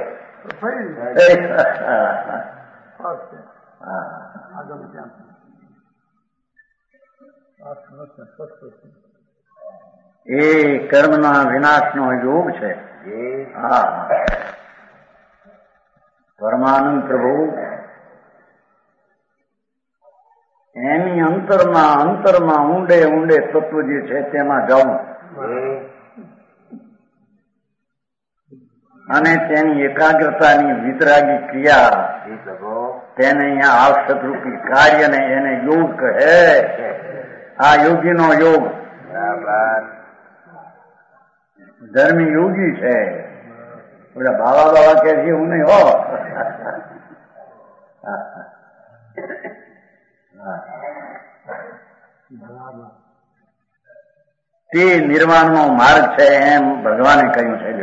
એ કર્મના વિનાશનો યોગ છે. હા, પરમાનંદ પ્રભુ એની અંતરમાં અંતરમાં ઊંડે ઊંડે તત્વ જે છે તેમાં જવું અને તેની એકાગ્રતાની વિતરાગી ક્રિયા તેને અહીંયા આવશ્યક રૂપી કાર્યને એને યોગ કહે. આ યોગીનો યોગ ધર્મી યોગી છે. બધા બાવા બાવા કે છે હું નહીં હો. તે નિર્વાણનો માર્ગ છે એમ ભગવાને કહ્યું છે.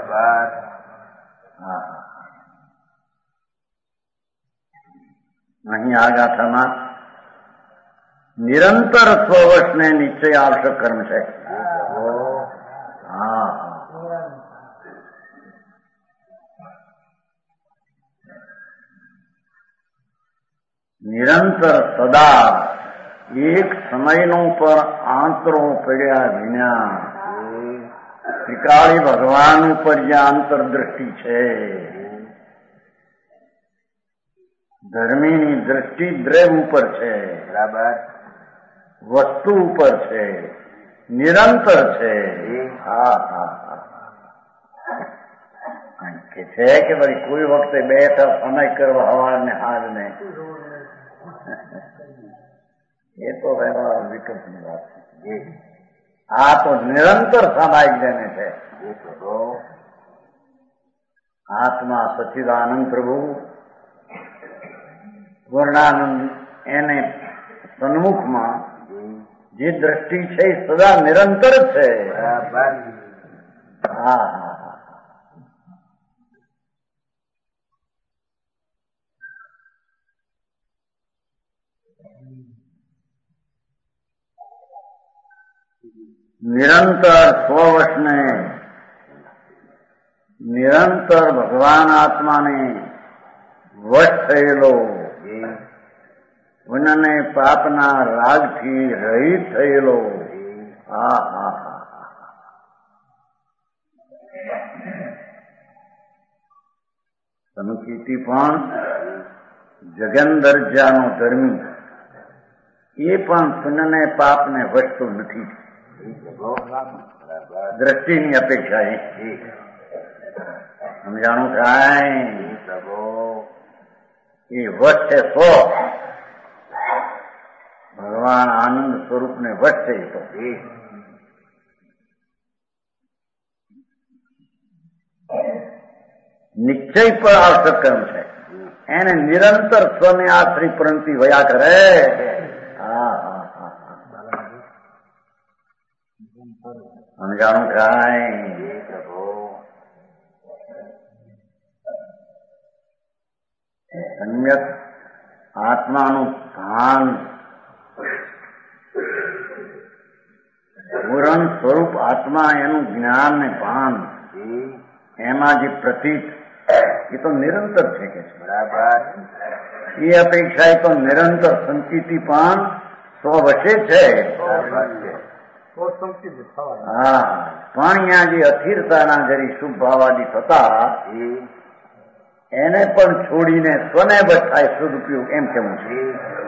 અહીં આ ગાથામાં નિરંતર સ્વવશને નિશ્ચય આવશ્યક કર્મ છે. હા, નિરંતર સદા એક સમયનો પર આંતરો પડ્યા વિના ત્રિકાળી ભગવાન ઉપર જ્યાં અંતરદ્રષ્ટિ છે, ધર્મીની દ્રષ્ટિ દ્રવ ઉપર છે, બરાબર, વસ્તુ ઉપર છે, નિરંતર છે. હા હા હા કે છે કે ભાઈ કોઈ વખતે બેઠા સમય કરવા હવા ને હાલ ને એ તો વિકલ્પની વાત છે. આ તો નિરંતર સામાયિક જેને છે. આત્મા સચ્ચિદાનંદ પ્રભુ પૂર્ણાનંદ એને સન્મુખમાં જે દ્રષ્ટિ છે એ સદા નિરંતર છે. હા હા નિરંતર સ્વવશને નિરંતર ભગવાન આત્માને વશ થયેલો પુણ્યને પાપના રાગથી રહિત થયેલો. હા હા હા સમકીર્તિ પણ જગન-દરજ્જાનો ધર્મી એ પણ પુણ્યને પાપને વશતો નથી. દ્રષ્ટિની અપેક્ષા એ સમજાણું થાય એ વશ છે. સો ભગવાન આનંદ સ્વરૂપને વશ છે. તો નિશ્ચય પર આવશ્યક કર્મ છે. એને નિરંતર સ્વને આશ્રી પ્રંતિ વયા કરે. હા હા હા સમજાણું થાય. સમ્યક આત્માનું ભાન પૂરણ સ્વરૂપ આત્મા એનું જ્ઞાન ને ભાન એમાં જે પ્રતીત એ તો નિરંતર છે કે બરાબર. એ અપેક્ષા એ તો નિરંતર સંકિતિ પણ સ્વવશે છે. હા પણ અહીંયા જે અસ્થિરતાના જરી શુભ ભાવાદી થતા એને પણ છોડીને સ્વને બસ થાય સદુપયોગ એમ કેવું છે.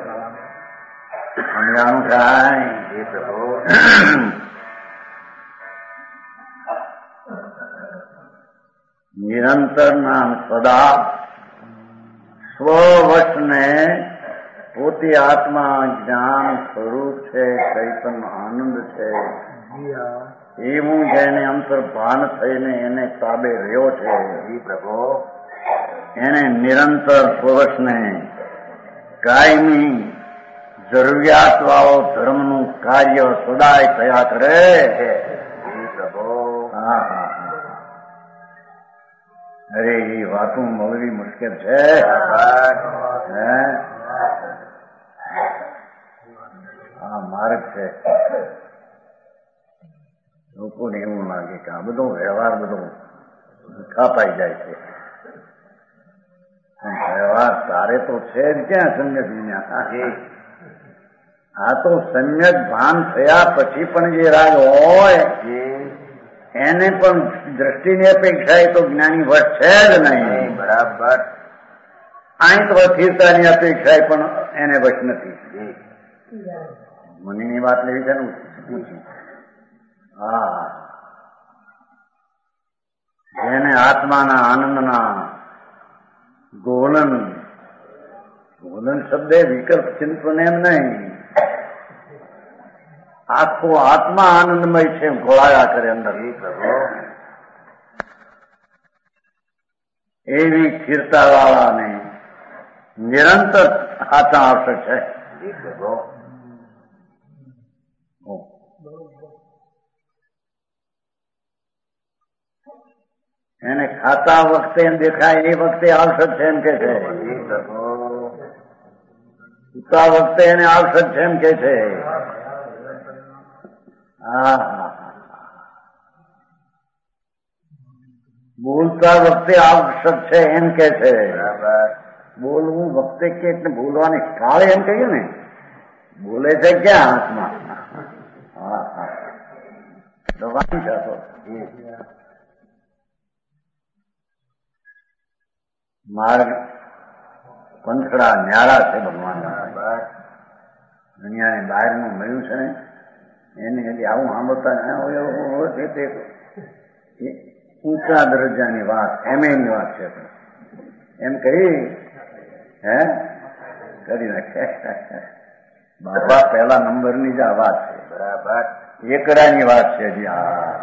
સમજાણું થાય. નિરંતર નામ સદા સ્વવશને પોતે આત્મા જ્ઞાન સ્વરૂપ છે, ચૈતન્ય આનંદ છે એવું જેને અંતર ભાન થઈને એને તાબે રહ્યો છે. પ્રભુ એને નિરંતર સ્વવશને કાયમી જરૂરિયાત વાળો ધર્મનું કાર્ય સદાય થયા કરે. પ્રભુ હા હા અરે એ વાતું મળવી મુશ્કેલ છે. હે આ માર્ગ છે. લોકોને એવું લાગે કે આ બધો વ્યવહાર બધો ખાપાઈ જાય છે. વ્યવહાર તારે તો છે જ ક્યાં સમ્યક વિજ્ઞાન. આ તો સમ્યક ભાન થયા પછી પણ જે રાગ હોય એને પણ દ્રષ્ટિની અપેક્ષા એ તો જ્ઞાની વશ છે જ નહીં. બરાબર. અહીં તો સ્થિરતાની અપેક્ષા પણ એને વશ નથી. મુનિની વાત લેવી છે ને. હા, જેને આત્માના આનંદના ગોલન ગોલન શબ્દ વિકલ્પ ચિંતન એમ નહીં, આખો આત્મા આનંદમય છે ઘોળાયા કરે અંદર. એવી સ્થિરતા વાળાને નિરંતર આત્મા આવશ્યક છે. એને ખાતા વખતે એમ દેખાય એ વખતે આવશ્યક છે એમ કે છે. સુતા વખતે એને આવશ્યક છે એમ કે છે. હા, બોલતા વખતે આવશ્યક છે એમ કે છે. બોલવું વખતે કે એટલે બોલવાની કાળે એમ કહીએ ને, બોલે છે ક્યાં હાથમાં. હા હા, દવાની જાતો માર્ગ પંથડા ન્યારા છે ભગવાનના. દુનિયાને બહારનું મળ્યું છે ને એને હજી આવું સાંભળતા ઊંચા દરજ્જાની વાત એમ એની વાત છે. એમ કહી હે કરી નાખે. બાપા પહેલા નંબરની જ આ વાત છે. બરાબર. એકડાની વાત છે હજી. આ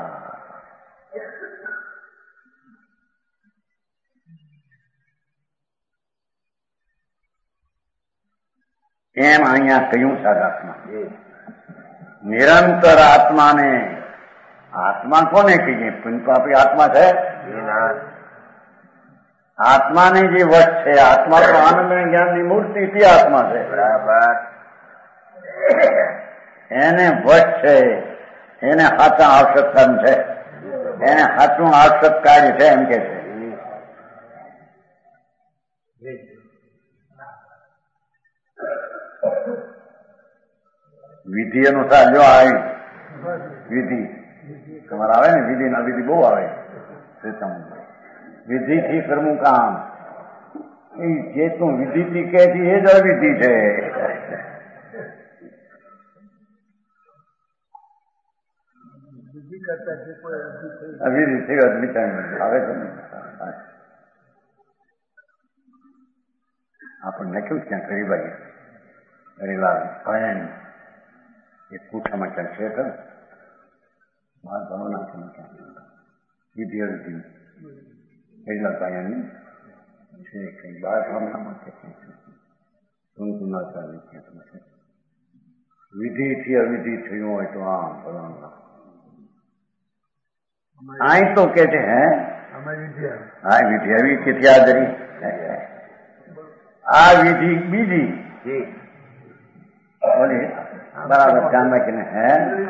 એમ અહીંયા કહ્યું સાધાત્મા નિરંતર આત્માને. આત્મા કોને કહીએ? પુંજપાપી આત્મા છે. આત્માને જે વશ છે, આત્મા તો આનંદ અને જ્ઞાનની મૂર્તિ તે આત્મા છે. બરાબર. એને વશ છે, એને સાચા આવશ્યકતા છે, એને સાચું આવશ્યક કાર્ય છે એમ કે છે. વિધિ અનુસાર જો આવી વિધિ તમારે આવે ને, વિધિ ના વિધિ બહુ આવે. વિધિ થી કરવું કામ એ જે તું વિધિ થી કે છે એ જ અવિધિ છે. અવિધિ થઈ અદિત આવે છે ને. આપણને કેવું ક્યાં ગરીબાઈ ગરીબા ભયન એ પૂઠામાં ક્યાં છે ખર બાર ભણો નાખે ક્યાં વિધિ અવિધિ એટલા પાયાની છે કઈ બાર ભાવનામાં કે ટૂંકુનાચારની ક્યાં છે. વિધિથી અવિધિ થયું હોય તો આમ ભણવાનું અહીં તો કે છે. હે હા, વિધિ આવી કેટલી હાજરી. આ વિધિ બીજી બોલી બરાબર ધ્યાન રાખીને. હે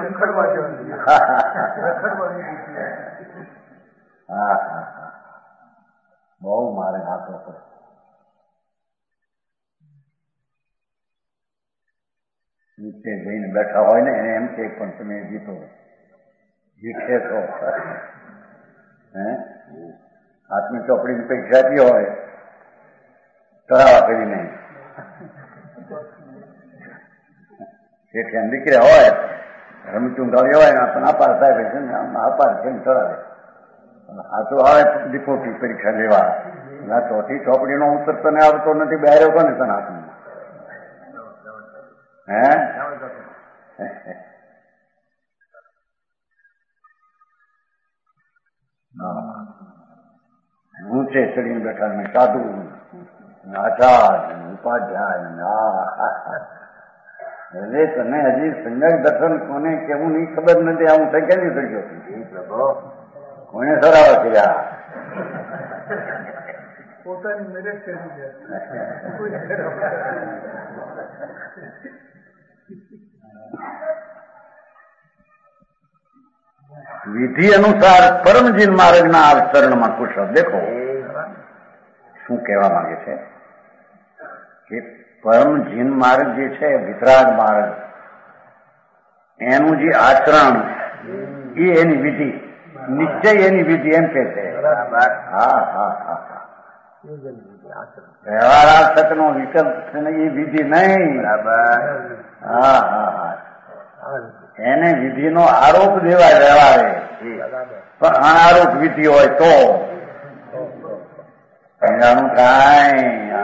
હા હા હા, બહુ મારે હાથો પડે. નીચે જઈને બેઠા હોય ને એને એમ કે પણ તમે જીતો જીતે છો. હે હાથની ચોપડી પૈસાથી હોય તરાવા કરી નહીં. દીકરા હોય રમતું ગાડી હોય ને આપણને અપાર સાહેબ છે ને અપાર છે ને તરાવે. આ તો આવે ડિપોટી પરીક્ષા લેવા. ચોથી ચોપડી નો ઉત્તર તને આવતો નથી, બેર્યો કોને તને હાથમાં. હે ઊંચે ચડીને બેઠા ને સાધુ આચાર્ય ઉપાધ્યાય. એટલે તને હજી સંજ્ઞક દર્શન કોને કેવું નહીં ખબર નથી. આવું થઈ ક્યાંથી થઈ ગયો? કોને સરાવા કર્યા? પોતાની મેરેજ કરી દે. વિધિ અનુસાર પરમજીન માર્ગના આચરણમાં કુશળ. દેખો શું કહેવા માંગે છે કે પરમજીન માર્ગ જે છે, વિતરાગ માર્ગ, એનું જે આચરણ એ એની વિધિ, નિશ્ચય એની વિધિ એમ કે છે. હા હા હા વ્યવહારાર્થક નો વિકલ્પ છે ને, એ વિધિ નહીં. હા હા હા એને વિધિનો આરોપ દેવાય વ્યવહારે, પણ અનારોપ વિધિ હોય તો સમજાણું થાય.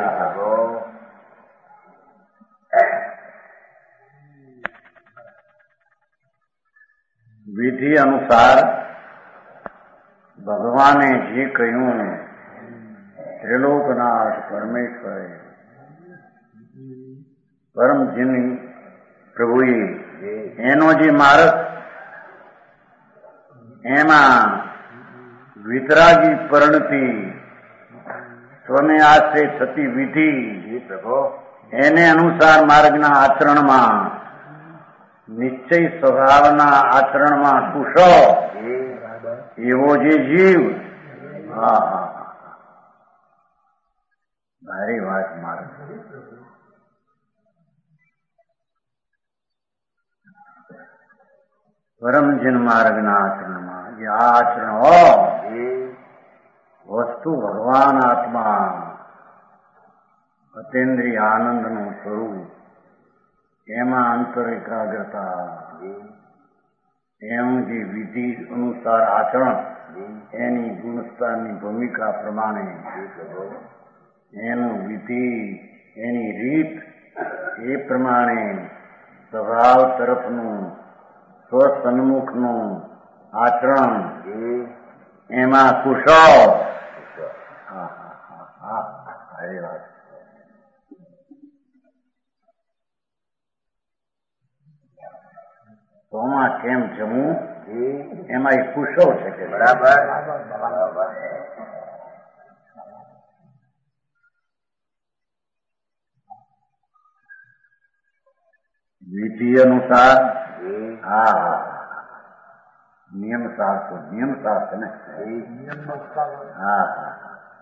વિધિ અનુસાર ભગવાને જે કહ્યું, ત્રિલોકનાથ પરમેશ્વરે પરમજીની પ્રભુએ એનો જે માર્ગ, એમાં વિતરાગી પરિણતિ સ્વને આશ્રય થતી વિધિ, એને અનુસાર માર્ગના આચરણમાં, નિશ્ચય સ્વભાવના આચરણમાં કુશળ એવો જે જીવ, હા હા ભારી વાત માર્ગ. પરમજન માર્ગના આચરણમાં જે આ આચરણ હો, એ વસ્તુ ભગવાન આત્મા, અતેન્દ્રિય આનંદનું સ્વરૂપ, એમાં અંતર એકાગ્રતા, એમ જે વિધિ અનુસાર આચરણ, એની ગુણસ્તાની ભૂમિકા પ્રમાણે એનું વિધિ, એની રીત, એ પ્રમાણે સ્વભાવ તરફનું સ્વસન્મુખનું આચરણ, એમાં કુશળ. હા હા હા હા સારી વાત. તોમાં કેમ જમવું એમાં એ કુશળ છે કે બરાબર. વિધિ અનુસાર, હા હા નિયમ સાર તો નિયમ સાર છે ને. હા હા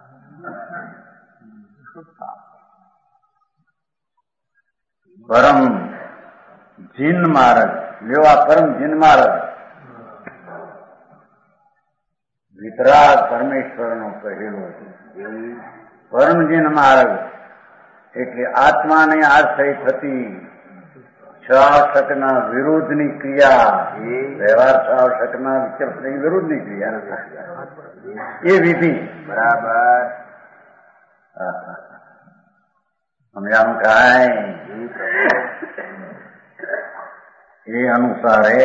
પરમ જીન માર્ગ લેવા, પરમ જીન માર્ગ વિતરાગ પરમેશ્વર નો કહેલો છે. પરમ જીન માર્ગ એટલે આત્માને આશ્રય થતી શાસકના વિરોધની ક્રિયા, વ્યવહાર શાસકના વિકલ્પની વિરુદ્ધની ક્રિયા, એ વિધિ બરાબર. સમજાણું કાંઈ? એ અનુસારે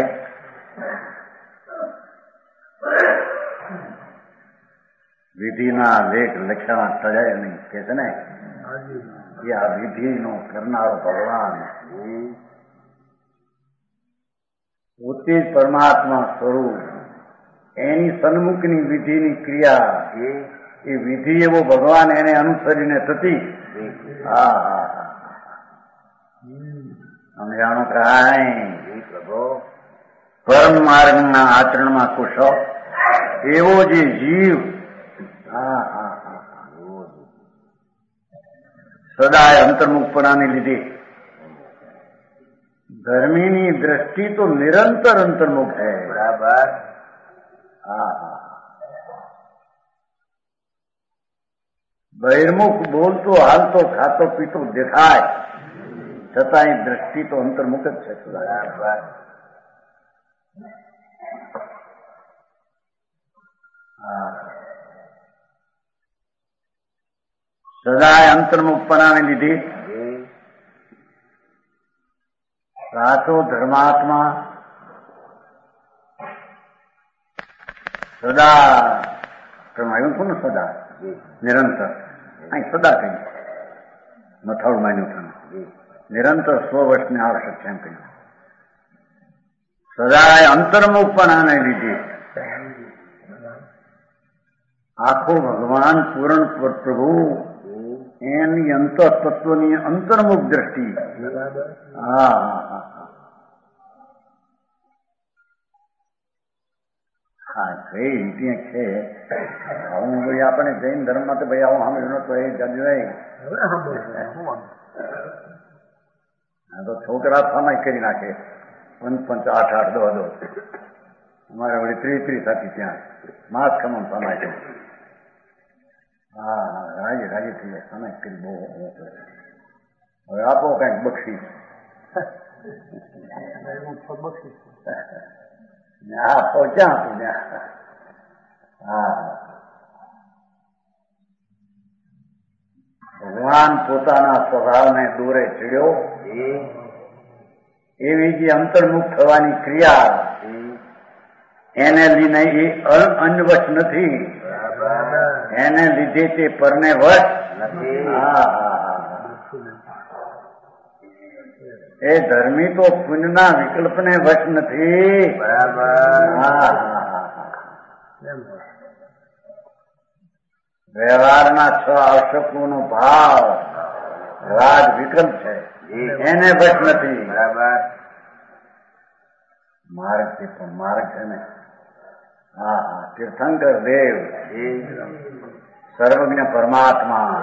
વિધિના લેખ લખ્યા ટળે નહીં કે છે ને, કે આ વિધિનો કરનારો ભગવાન પોતે જ પરમાત્મા સ્વરૂપ, એની સન્મુખની વિધિની ક્રિયા, એ વિધિ એવો ભગવાન એને અનુસરીને થતી. હા હા હા સમજાણું કાંઈ? પરમ માર્ગના આચરણમાં કુશળ એવો જે જીવ, હા હા હા સદાય અંતર્મુખપણાને લીધે ધર્મીની દ્રષ્ટિ તો નિરંતર અંતર્મુખ છે. બરાબર. હા હા બહિર્મુખ બોલતો, હાલતો, ખાતો, પીતો દેખાય, છતાં દ્રષ્ટિ તો અંતર્મુખ જ છે. બરાબર. હા સદાય અંતર્મુખપણાને લીધે સાચો ધર્માત્મા સદા આવ્યું છું ને, સદા નિરંતર, અહીં સદા કહ્યું, મથાળું માન્યું થયું, નિરંતર સો વર્ષને આવશ્યક છે એમ કહ્યું. સદાય અંતર્મુખપણાને લીધે આખો ભગવાન પૂરણ પ્રભુ એની અંતર તત્વની અંતર્મુખ દ્રષ્ટિ. હા હા હા હા કઈ ત્યાં છે. હું ભાઈ આપણે જૈન ધર્મમાં તો ભાઈ આવું સાંભળ્યું નતો એ જજ હા તો છોકરા સામાય કરી નાખે પંચ પંચ આઠ આઠ દો દો અમારે વળી ત્રીસ ત્રીસ હતી ત્યાં માસ ખમણ સમાય છે. હા હા રાજી રાજી થઈ જાય સમય કરી બહુ હવે આપો કઈક બક્ષી. હા પહોંચ્યા હતું ત્યાં. હા ભગવાન પોતાના સ્વભાવને દોરે ચડ્યો એવી જે અંતર્મુખ થવાની ક્રિયા એને લીધે એ અન્વશ નથી. એને લીધે તે પરને વશ નથી. એ ધર્મી તો પુણ્યના વિકલ્પને વશ નથી. બરાબર. વ્યવહારના છ આવશ્યકોનો ભાવ રાજ વિકલ્પ છે એને વશ નથી. બરાબર. માર્ગ છે પણ માર્ગ છે ને. હા હા તીર્થંકર દેવ સર્વજ્ઞ પરમાત્મા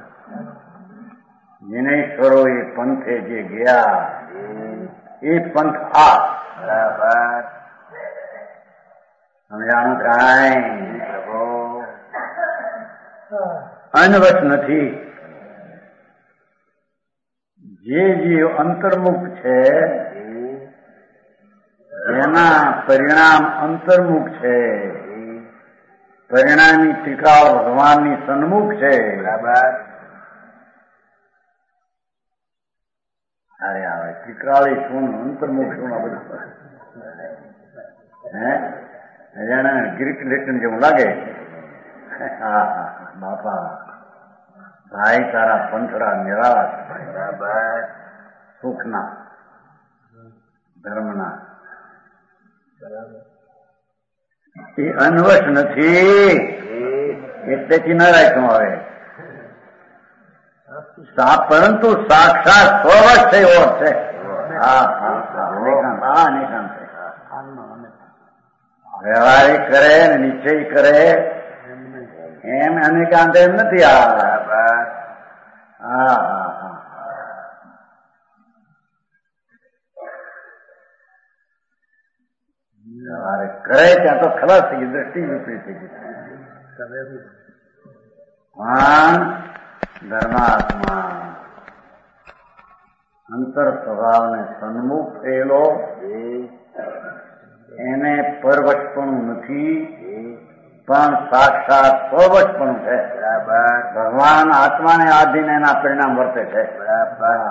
વિનયશ્વરો એ પંથે જે ગયા એ પંથ આ. બરાબર. સમજાણું કાંઈ પ્રભુ અનવશ નથી. જે જે અંતર્મુખ છે જેના પરિણામ અંતર્મુખ છે પરિણામી ટીકાઓ ભગવાનની સન્મુખ છે. બરાબર. અરે આવે ટીકાળી શું અંતર્મુખ શું આ બધું હે જાણે ગ્રીક લેખન જેવું લાગે. હા હા બાપા ભાઈ તારા પંથડા નિરાળા છે. બરાબર. સુખના ધર્મના એ અનવશ નથી એટલેથી ન રાખ્યું આવે. પરંતુ સાક્ષાત સ્વવશ છે એવો છે. હા હા નિશાંત છે. વ્યવહારિક કરે ને નિશ્ચય કરે એમ અનેકાંત એમ નથી. આ હા હા હા વ્યવહારિક કરે ત્યાં તો ખલાસ થઈ ગઈ દ્રષ્ટિ વિપરીત થઈ ગઈ. પણ ધર્માત્મા અંતર સ્વભાવને સન્મુખ થયેલો એને પરવશપણું નથી પણ સાક્ષાત સ્વવશપણું છે. બરાબર. ભગવાન આત્માને આધીન એના પરિણામ વર્તે છે. બરાબર.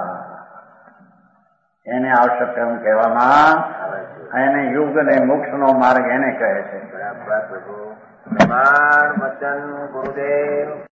એને આવશ્યક કર્મ કહેવામાં એને યુગ અને મોક્ષનો માર્ગ એને કહે છે. બરાબર પ્રભુ. વચન ગુરુદેવ.